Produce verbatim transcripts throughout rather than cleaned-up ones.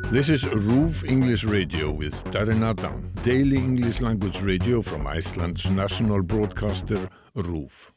This is Roof English Radio with Darren Adam, daily English language radio from Iceland's national broadcaster, Roof.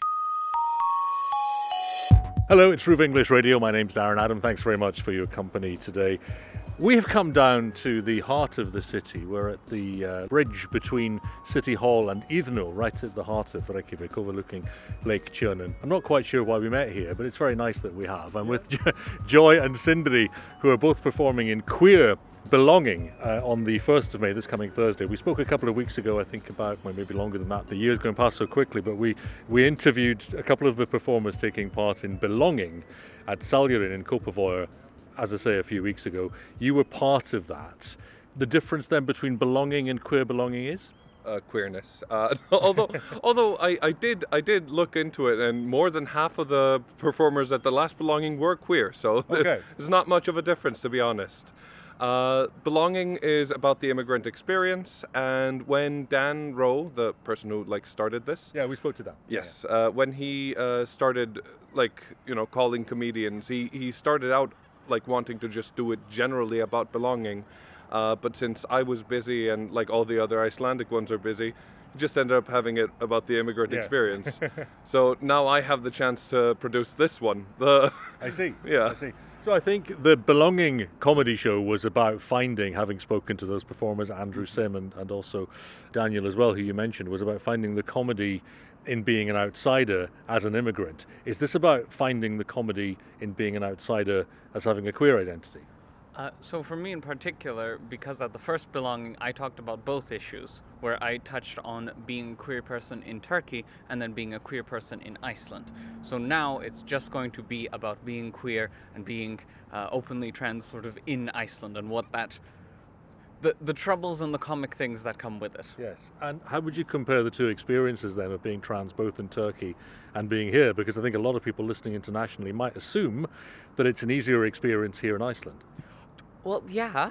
Hello, it's Roof English Radio. My name's Darren Adam. Thanks very much for your company today. We have come down to the heart of the city. We're at the uh, bridge between City Hall and Iðnó, right at the heart of Reykjavik, overlooking Lake Tjörnin. I'm not quite sure why we met here, but it's very nice that we have. I'm with Jo- Joy and Sindri, who are both performing in Queer Belonging uh, on the first of May, this coming Thursday. We spoke a couple of weeks ago, I think, about, well, maybe longer than that. The year's going past so quickly, but we, we interviewed a couple of the performers taking part in Belonging at Saljurin in Kópavogur, as I say, a few weeks ago. You were part of that. The difference then between belonging and queer belonging is? Uh, queerness. Uh, although, although I, I did, I did look into it, and more than half of the performers at the last Belonging were queer. So okay. There's not much of a difference, to be honest. Uh, belonging is about the immigrant experience, and when Dan Rowe, the person who like started this, yeah, we spoke to Dan. Yes, yeah. uh, when he uh, started, like you know, calling comedians, he he started out like wanting to just do it generally about belonging, uh, but since I was busy and like all the other Icelandic ones are busy, he just ended up having it about the immigrant yeah. experience. So now I have the chance to produce this one. The I see. Yeah. I see. So I think the Belonging comedy show was about finding, having spoken to those performers, Andrew Sim and, and also Daniel as well, who you mentioned, was about finding the comedy in being an outsider as an immigrant. Is this about finding the comedy in being an outsider as having a queer identity? Uh, so for me in particular, because at the first Belonging I talked about both issues, where I touched on being a queer person in Turkey and then being a queer person in Iceland. So now it's just going to be about being queer and being uh, openly trans sort of in Iceland and what that, the, the troubles and the comic things that come with it. Yes, and how would you compare the two experiences then of being trans both in Turkey and being here? Because I think a lot of people listening internationally might assume that it's an easier experience here in Iceland. Well, yeah.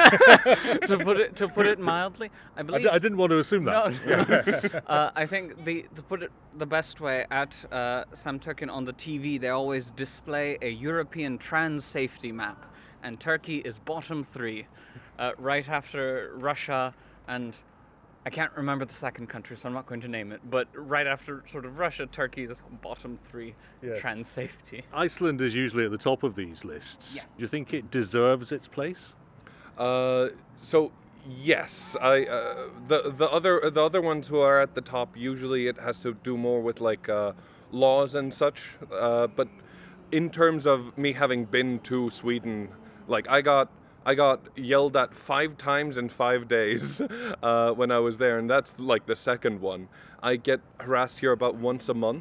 to put it to put it mildly, I believe. I, d- I didn't want to assume that. No. uh, I think the to put it the best way at uh, Samtökin on the T V, they always display a European trans safety map, and Turkey is bottom three, uh, right after Russia and. I can't remember the second country, so I'm not going to name it. But right after sort of Russia, Turkey is bottom three yes. trans safety. Iceland is usually at the top of these lists. Yes. Do you think it deserves its place? Uh, so yes, I uh, the the other the other ones who are at the top, usually it has to do more with like uh, laws and such. Uh, but in terms of me having been to Sweden, like I got. I got yelled at five times in five days uh, when I was there, and that's like the second one. I get harassed here about once a month,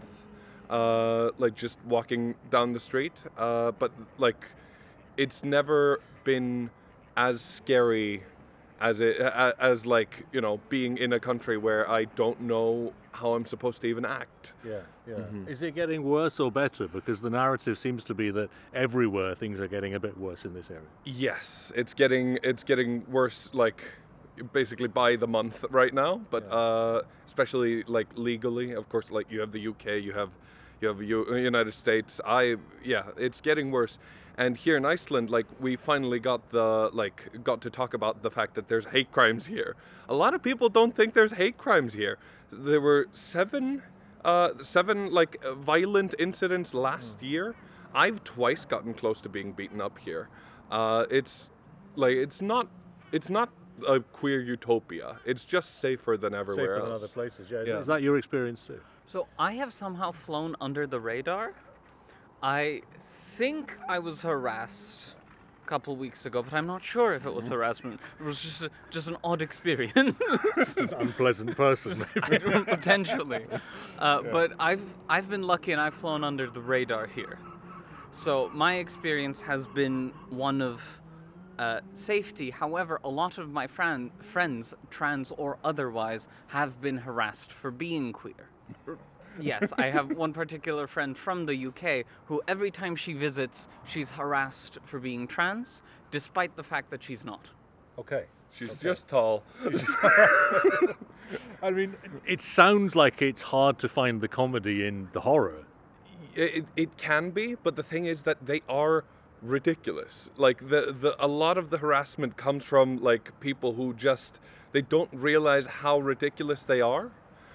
uh, like just walking down the street. Uh, but like, it's never been as scary as it as like you know being in a country where I don't know how I'm supposed to even act. Yeah, yeah. Mm-hmm. Is it getting worse or better? Because the narrative seems to be that everywhere things are getting a bit worse in this area. Yes, it's getting it's getting worse, like basically by the month right now. But yeah. uh, especially like legally, of course, like you have the U K, you have you have U- United States. I yeah, it's getting worse. And here in Iceland, like we finally got the like got to talk about the fact that there's hate crimes here. A lot of people don't think there's hate crimes here. There were seven, uh, seven like violent incidents last mm. year. I've twice gotten close to being beaten up here. Uh, it's like it's not it's not a queer utopia. It's just safer than everywhere safer else. Than other places. Yeah. yeah. Is that your experience too? So I have somehow flown under the radar. I think I was harassed a couple weeks ago, but I'm not sure if it was harassment. It was just a, just an odd experience. An unpleasant person, maybe. Potentially. Uh, yeah. But I've I've been lucky and I've flown under the radar here. So my experience has been one of uh, safety. However, a lot of my fran- friends, trans or otherwise, have been harassed for being queer. Yes, I have one particular friend from the U K who every time she visits, she's harassed for being trans, despite the fact that she's not. Okay. She's okay. just tall. I mean, it sounds like it's hard to find the comedy in the horror. It, it can be, but the thing is that they are ridiculous. Like the, the a lot of the harassment comes from like people who just they don't realize how ridiculous they are.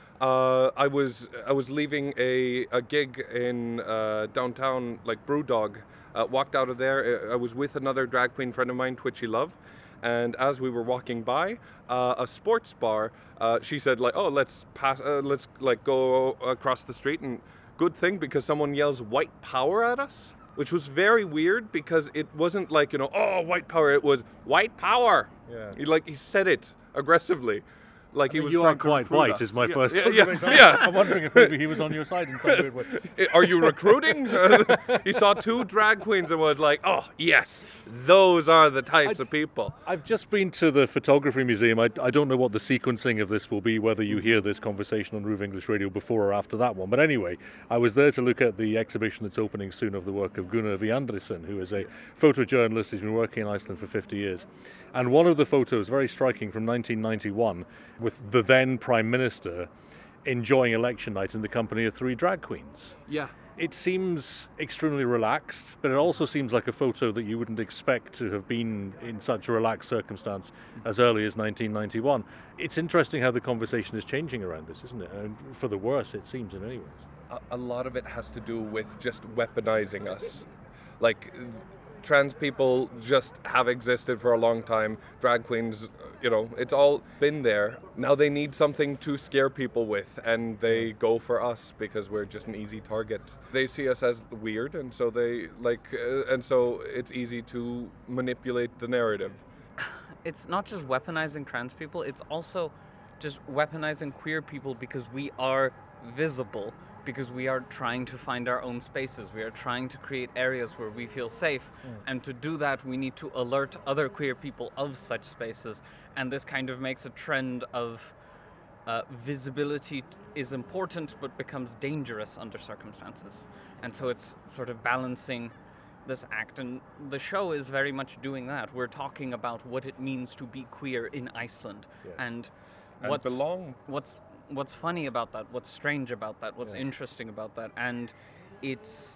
Uh, I was I was leaving a, a gig in uh, downtown, like Brewdog. Uh, walked out of there. I was with another drag queen friend of mine, Twitchy Love, and as we were walking by uh, a sports bar, uh, she said like, "Oh, let's pass. Uh, let's like go across the street." And good thing because someone yells "white power" at us, which was very weird because it wasn't like, you know, "Oh, white power." It was "white power." Yeah. He like he said it aggressively. Like I he mean, was you trying are to quite recruit white, us. is my yeah, first yeah, observation. yeah, yeah. I'm wondering if maybe he was on your side in some weird way. Are you recruiting? He saw two drag queens and was like, "Oh yes, those are the types I'd- of people." I've just been to the Photography Museum. I, I don't know what the sequencing of this will be, whether you hear this conversation on Roof English Radio before or after that one. But anyway, I was there to look at the exhibition that's opening soon of the work of Gunnar V. Andresen, who is a photojournalist. He's been working in Iceland for fifty years. And one of the photos, very striking, from nineteen ninety-one, with the then Prime Minister enjoying election night in the company of three drag queens. Yeah. It seems extremely relaxed, but it also seems like a photo that you wouldn't expect to have been in such a relaxed circumstance as early as nineteen ninety-one. It's interesting how the conversation is changing around this, isn't it? And for the worse, it seems, in many ways. A, a lot of it has to do with just weaponizing us. Like, trans people just have existed for a long time. Drag queens, you know, it's all been there. Now they need something to scare people with, and they go for us because we're just an easy target. They see us as weird, and so they like, uh, and so it's easy to manipulate the narrative. It's not just weaponizing trans people, it's also just weaponizing queer people because we are visible, because we are trying to find our own spaces. We are trying to create areas where we feel safe. Mm. And to do that, we need to alert other queer people of such spaces. And this kind of makes a trend of uh, visibility is important, but becomes dangerous under circumstances. And so it's sort of balancing this act. And the show is very much doing that. We're talking about what it means to be queer in Iceland. Yes. And, And what's, belong. what's what's funny about that, what's strange about that, what's yeah. interesting about that, and it's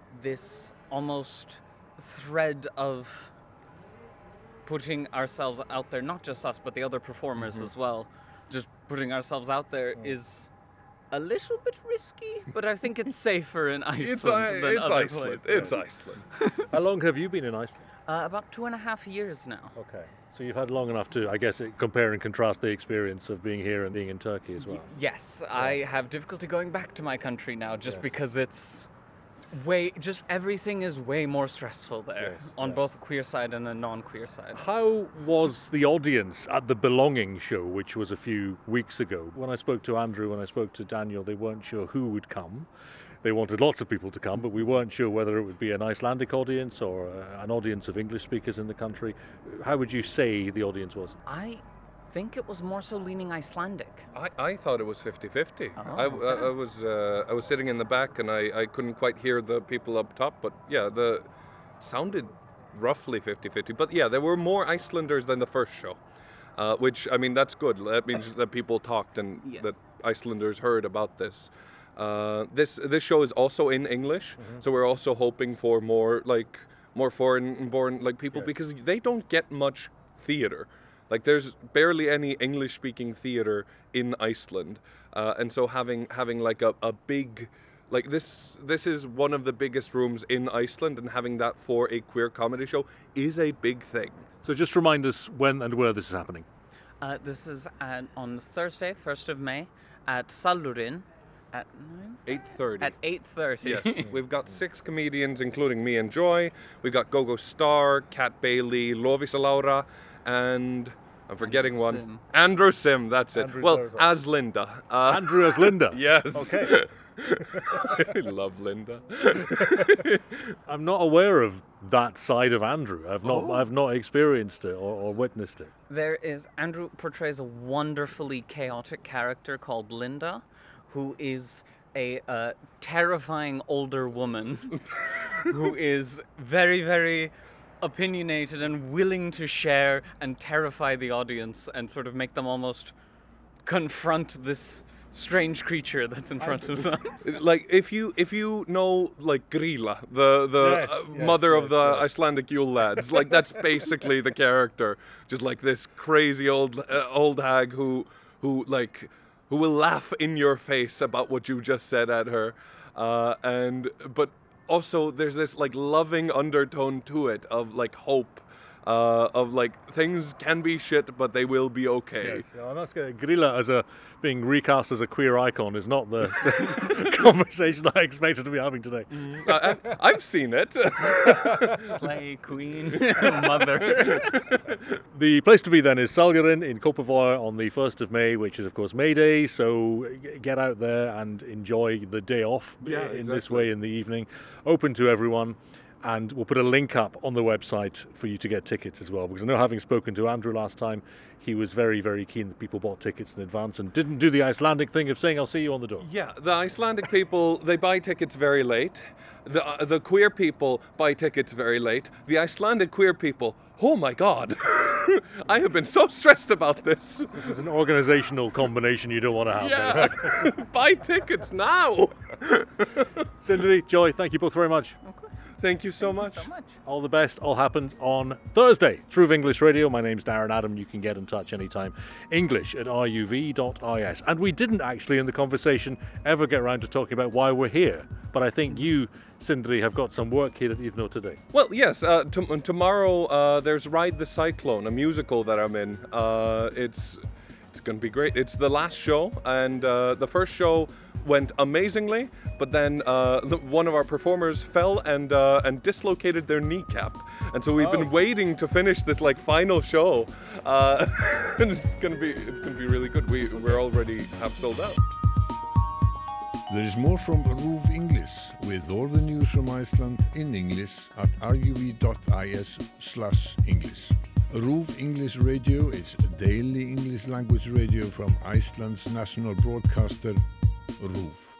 this almost thread of putting ourselves out there, not just us, but the other performers mm-hmm. as well, just putting ourselves out there mm. is a little bit risky, but I think it's safer in Iceland it's, than it's other Iceland. places. It's Iceland. How long have you been in Iceland? Uh, about two and a half years now. Okay. So you've had long enough to, I guess, compare and contrast the experience of being here and being in Turkey as well. Yes, yeah. I have difficulty going back to my country now just yes. because it's way, just everything is way more stressful there yes, on yes. both a queer side and a non-queer side. How was the audience at the Belonging show, which was a few weeks ago? When I spoke to Andrew, when I spoke to Daniel, they weren't sure who would come. They wanted lots of people to come, but we weren't sure whether it would be an Icelandic audience or uh, an audience of English speakers in the country. How would you say the audience was? I think it was more so leaning Icelandic. I, I thought it was fifty-fifty. Oh, I, okay. I, I was uh, I was sitting in the back and I, I couldn't quite hear the people up top, but yeah, the it sounded roughly fifty-fifty. But yeah, there were more Icelanders than the first show, uh, which, I mean, that's good. That means that people talked and yes. that Icelanders heard about this. Uh, this this show is also in English, mm-hmm. so we're also hoping for more like more foreign-born like people yes. because they don't get much theater. Like there's barely any English-speaking theater in Iceland, uh, and so having having like a, a big like this this is one of the biggest rooms in Iceland, and having that for a queer comedy show is a big thing. So just remind us when and where this is happening. Uh, this is at, on Thursday, first of May, at Salurinn. At eight thirty. At eight thirty. Yes. We've got six comedians, including me and Joy. We've got Gogo Star, Kat Bailey, Lovisa Laura, and I'm forgetting Andrew one. Sim. Andrew Sim, that's Andrew it. Well, Sarzo. as Linda. Uh, Andrew as Linda? Yes. Okay. I love Linda. I'm not aware of that side of Andrew. I've not Oh. I've not experienced it or, or witnessed it. There is, Andrew portrays a wonderfully chaotic character called Linda, who is a uh, terrifying older woman who is very, very opinionated and willing to share and terrify the audience and sort of make them almost confront this strange creature that's in front of them. Like if you if you know like Grýla, the the Yes, uh, yes, mother yes, of the yes. Icelandic Yule lads, like that's basically the character, just like this crazy old uh, old hag who who like who will laugh in your face about what you just said at her, uh, and but also there's this like loving undertone to it of like hope. Uh, of like things can be shit, but they will be okay. Yes, yeah, and that's good. Grýla as a being recast as a queer icon is not the, the conversation I expected to be having today. Uh, I've, I've seen it. Slay queen, mother. The place to be then is Salgarin in Kópavogur on the first of May, which is of course May Day. So g- get out there and enjoy the day off Yeah, in this exactly. way in the evening. Open to everyone. And we'll put a link up on the website for you to get tickets as well. Because I know, having spoken to Andrew last time, he was very, very keen that people bought tickets in advance and didn't do the Icelandic thing of saying, I'll see you on the door. Yeah, the Icelandic people, they buy tickets very late. The uh, the queer people buy tickets very late. The Icelandic queer people, oh my god. I have been so stressed about this. This is an organizational combination you don't want to have. Yeah. Buy tickets now. Sindri, Joy, thank you both very much. Thank you so much. So much. All the best. All happens on Thursday. Through English Radio. My name's Darren Adam. You can get in touch anytime. English at R U V dot I S. And we didn't actually in the conversation ever get around to talking about why we're here. But I think you, Sindri, have got some work here at Iðnó today. Well, yes. Uh, t- tomorrow uh, there's Ride the Cyclone, a musical that I'm in. Uh, it's it's going to be great. It's the last show, and uh, the first show went amazingly, but then uh, the, one of our performers fell and uh, and dislocated their kneecap, and so we've Oh. been waiting to finish this like final show. Uh, and it's gonna be it's gonna be really good. We we're already half sold out. There is more from R U V English with all the news from Iceland in English at R U V dot I S slash English. R U V English Radio is a daily English language radio from Iceland's national broadcaster, R U V.